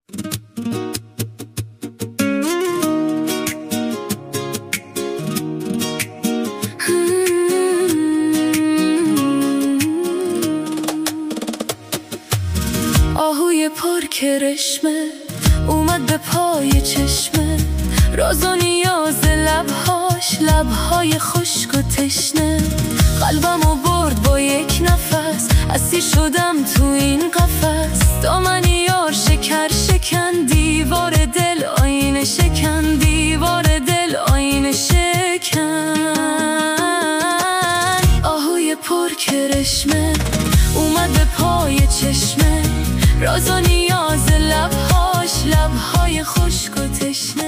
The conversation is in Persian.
آهوی پر کرشمه اومد به پای چشمه، راز و نیاز لبهاش، لبهای خشک و تشنه. قلبمو برد با یک نفس، اسیر شدم تو این قفس. دامن یار شکر شکن، دیوار دل آینه شکن، دیوار دل آینه شکن. آهوی پر کرشمه اومد به پای چشمه، راز و نیاز لبهاش، لبهای خشک و تشنه.